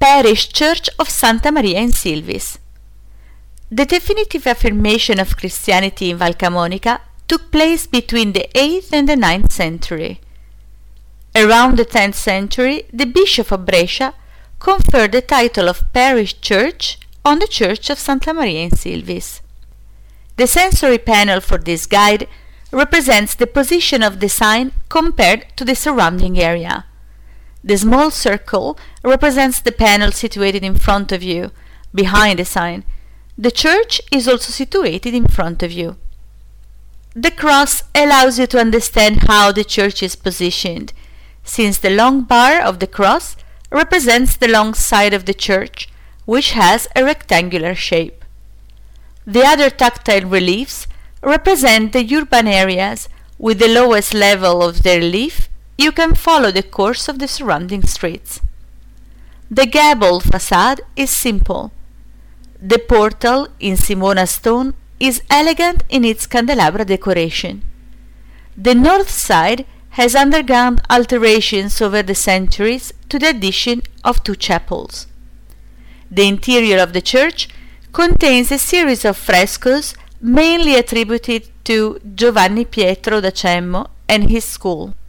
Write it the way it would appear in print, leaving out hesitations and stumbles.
Parish Church of Santa Maria in Silvis. The definitive affirmation of Christianity in Val Camonica took place between the 8th and the 9th century. Around the 10th century, the Bishop of Brescia conferred the title of Parish Church on the Church of Santa Maria in Silvis. The sensory panel for this guide represents the position of the sign compared to the surrounding area. The small circle represents the panel situated in front of you, behind the sign. The church is also situated in front of you. The cross allows you to understand how the church is positioned, since the long bar of the cross represents the long side of the church, which has a rectangular shape. The other tactile reliefs represent the urban areas. With the lowest level of the relief, you can follow the course of the surrounding streets. The gable facade is simple. The portal in Simona stone is elegant in its candelabra decoration. The north side has undergone alterations over the centuries to the addition of 2 chapels. The interior of the church contains a series of frescoes mainly attributed to Giovanni Pietro da Cemmo and his school.